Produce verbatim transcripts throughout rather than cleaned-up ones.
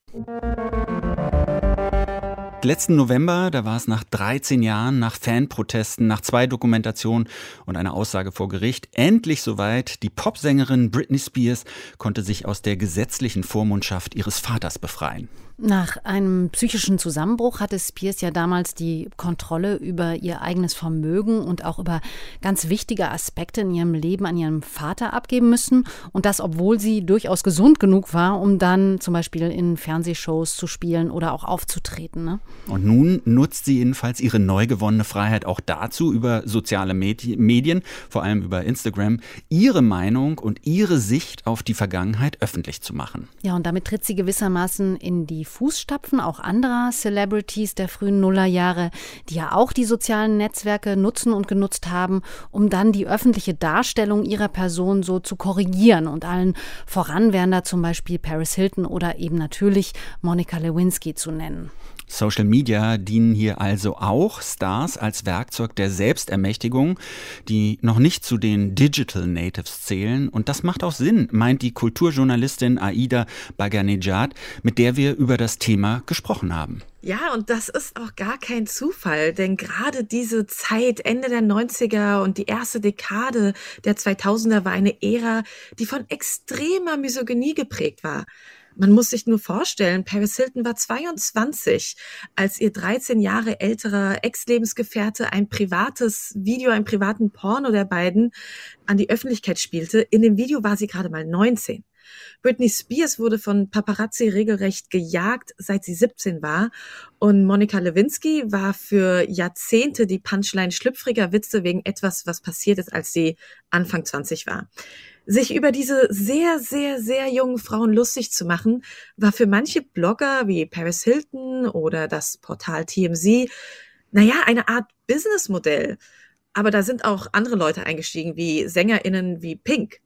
Letzten November, da war es nach dreizehn Jahren, nach Fanprotesten, nach zwei Dokumentationen und einer Aussage vor Gericht endlich soweit. Die Popsängerin Britney Spears konnte sich aus der gesetzlichen Vormundschaft ihres Vaters befreien. Nach einem psychischen Zusammenbruch hatte Spears ja damals die Kontrolle über ihr eigenes Vermögen und auch über ganz wichtige Aspekte in ihrem Leben an ihrem Vater abgeben müssen. Und das, obwohl sie durchaus gesund genug war, um dann zum Beispiel in Fernsehshows zu spielen oder auch aufzutreten, ne? Und nun nutzt sie jedenfalls ihre neu gewonnene Freiheit auch dazu, über soziale Medien, vor allem über Instagram, ihre Meinung und ihre Sicht auf die Vergangenheit öffentlich zu machen. Ja, und damit tritt sie gewissermaßen in die Fußstapfen auch anderer Celebrities der frühen Nullerjahre, die ja auch die sozialen Netzwerke nutzen und genutzt haben, um dann die öffentliche Darstellung ihrer Person so zu korrigieren. Und allen voran wären da zum Beispiel Paris Hilton oder eben natürlich Monica Lewinsky zu nennen. Social Media dienen hier also auch Stars als Werkzeug der Selbstermächtigung, die noch nicht zu den Digital Natives zählen. Und das macht auch Sinn, meint die Kulturjournalistin Aida Baganejad, mit der wir über das Thema gesprochen haben. Ja, und das ist auch gar kein Zufall, denn gerade diese Zeit, Ende der neunziger und die erste Dekade der zweitausender war eine Ära, die von extremer Misogynie geprägt war. Man muss sich nur vorstellen, Paris Hilton war zweiundzwanzig, als ihr dreizehn Jahre älterer Ex-Lebensgefährte ein privates Video, einen privaten Porno der beiden an die Öffentlichkeit spielte. In dem Video war sie gerade mal neunzehn. Britney Spears wurde von Paparazzi regelrecht gejagt, seit sie siebzehn war. Und Monica Lewinsky war für Jahrzehnte die Punchline schlüpfriger Witze wegen etwas, was passiert ist, als sie Anfang zwanzig war. Sich über diese sehr, sehr, sehr jungen Frauen lustig zu machen, war für manche Blogger wie Paris Hilton oder das Portal T M Z, naja, eine Art Businessmodell. Aber da sind auch andere Leute eingestiegen, wie SängerInnen wie Pink.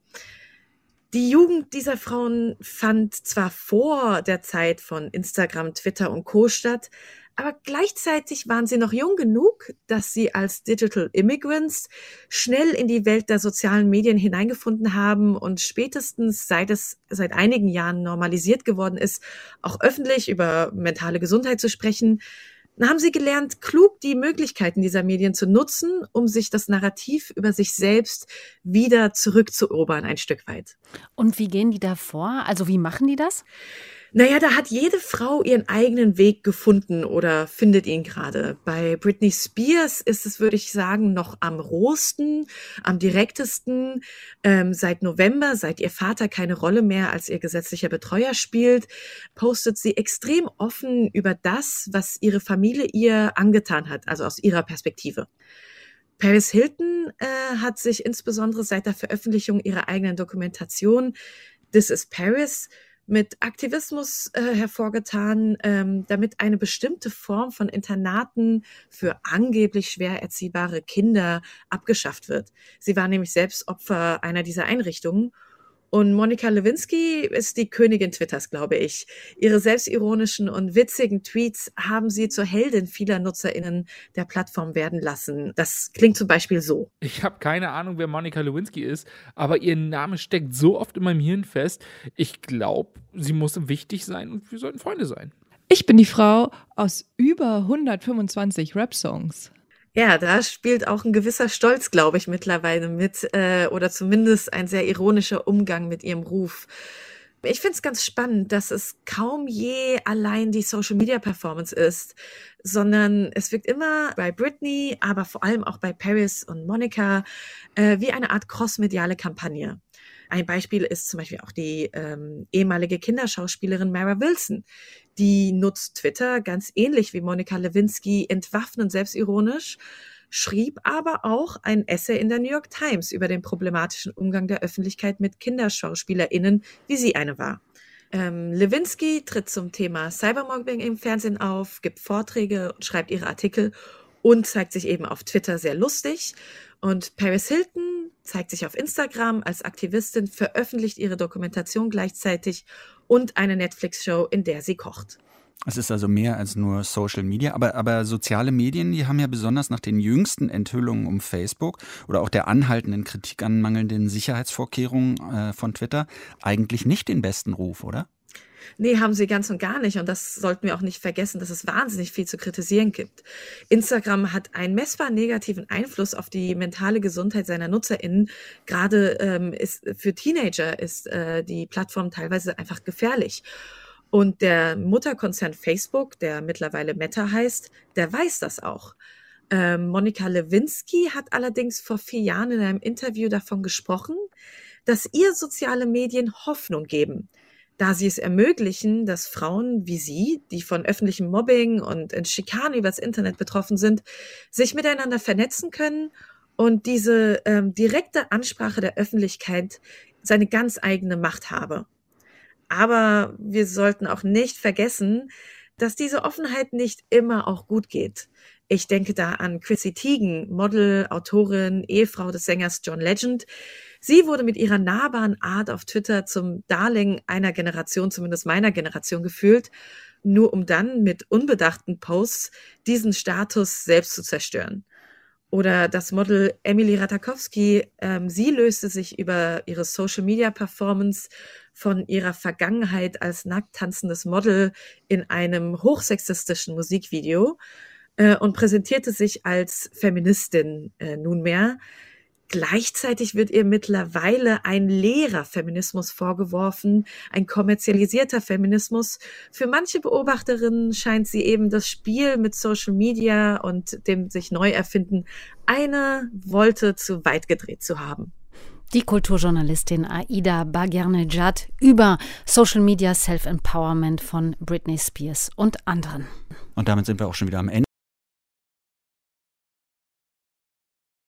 Die Jugend dieser Frauen fand zwar vor der Zeit von Instagram, Twitter und Co. statt, aber gleichzeitig waren sie noch jung genug, dass sie als Digital Immigrants schnell in die Welt der sozialen Medien hineingefunden haben und spätestens seit es seit einigen Jahren normalisiert geworden ist, auch öffentlich über mentale Gesundheit zu sprechen, dann haben sie gelernt, klug die Möglichkeiten dieser Medien zu nutzen, um sich das Narrativ über sich selbst wieder zurückzuerobern, ein Stück weit. Und wie gehen die da vor? Also wie machen die das? Naja, da hat jede Frau ihren eigenen Weg gefunden oder findet ihn gerade. Bei Britney Spears ist es, würde ich sagen, noch am rohsten, am direktesten. Ähm, seit November, seit ihr Vater keine Rolle mehr als ihr gesetzlicher Betreuer spielt, postet sie extrem offen über das, was ihre Familie ihr angetan hat, also aus ihrer Perspektive. Paris Hilton äh, hat sich insbesondere seit der Veröffentlichung ihrer eigenen Dokumentation This is Paris mit Aktivismus äh, hervorgetan, ähm, damit eine bestimmte Form von Internaten für angeblich schwer erziehbare Kinder abgeschafft wird. Sie war nämlich selbst Opfer einer dieser Einrichtungen. Und Monica Lewinsky ist die Königin Twitters, glaube ich. Ihre selbstironischen und witzigen Tweets haben sie zur Heldin vieler NutzerInnen der Plattform werden lassen. Das klingt zum Beispiel so. Ich habe keine Ahnung, wer Monica Lewinsky ist, aber ihr Name steckt so oft in meinem Hirn fest. Ich glaube, sie muss wichtig sein und wir sollten Freunde sein. Ich bin die Frau aus über hundertfünfundzwanzig Rap-Songs. Ja, da spielt auch ein gewisser Stolz, glaube ich, mittlerweile mit, äh, oder zumindest ein sehr ironischer Umgang mit ihrem Ruf. Ich finde es ganz spannend, dass es kaum je allein die Social-Media-Performance ist, sondern es wirkt immer bei Britney, aber vor allem auch bei Paris und Monica äh, wie eine Art crossmediale Kampagne. Ein Beispiel ist zum Beispiel auch die ähm, ehemalige Kinderschauspielerin Mara Wilson. Die nutzt Twitter ganz ähnlich wie Monica Lewinsky, entwaffnend selbstironisch, schrieb aber auch ein Essay in der New York Times über den problematischen Umgang der Öffentlichkeit mit KinderschauspielerInnen, wie sie eine war. Ähm, Lewinsky tritt zum Thema Cybermobbing im Fernsehen auf, gibt Vorträge und schreibt ihre Artikel und zeigt sich eben auf Twitter sehr lustig. Und Paris Hilton zeigt sich auf Instagram als Aktivistin, veröffentlicht ihre Dokumentation gleichzeitig und eine Netflix-Show, in der sie kocht. Es ist also mehr als nur Social Media, aber, aber soziale Medien, die haben ja besonders nach den jüngsten Enthüllungen um Facebook oder auch der anhaltenden Kritik an mangelnden Sicherheitsvorkehrungen äh, von Twitter eigentlich nicht den besten Ruf, oder? Nee, haben sie ganz und gar nicht. Und das sollten wir auch nicht vergessen, dass es wahnsinnig viel zu kritisieren gibt. Instagram hat einen messbar negativen Einfluss auf die mentale Gesundheit seiner NutzerInnen. Gerade ähm, ist, für Teenager ist äh, die Plattform teilweise einfach gefährlich. Und der Mutterkonzern Facebook, der mittlerweile Meta heißt, der weiß das auch. Ähm, Monika Lewinsky hat allerdings vor vier Jahren in einem Interview davon gesprochen, dass ihr soziale Medien Hoffnung geben, da sie es ermöglichen, dass Frauen wie sie, die von öffentlichem Mobbing und Schikanen übers Internet betroffen sind, sich miteinander vernetzen können und diese ähm, direkte Ansprache der Öffentlichkeit seine ganz eigene Macht habe. Aber wir sollten auch nicht vergessen, dass diese Offenheit nicht immer auch gut geht. Ich denke da an Chrissy Teigen, Model, Autorin, Ehefrau des Sängers John Legend. Sie wurde mit ihrer nahbaren Art auf Twitter zum Darling einer Generation, zumindest meiner Generation, gefühlt, nur um dann mit unbedachten Posts diesen Status selbst zu zerstören. Oder das Model Emily Ratajkowski, ähm, sie löste sich über ihre Social-Media-Performance von ihrer Vergangenheit als nackt tanzendes Model in einem hochsexistischen Musikvideo äh, und präsentierte sich als Feministin äh, nunmehr. Gleichzeitig wird ihr mittlerweile ein leerer Feminismus vorgeworfen, ein kommerzialisierter Feminismus. Für manche Beobachterinnen scheint sie eben das Spiel mit Social Media und dem sich neu erfinden eine Wolte zu weit gedreht zu haben. Die Kulturjournalistin Aida Bagher-Nejad über Social Media Self-Empowerment von Britney Spears und anderen. Und damit sind wir auch schon wieder am Ende.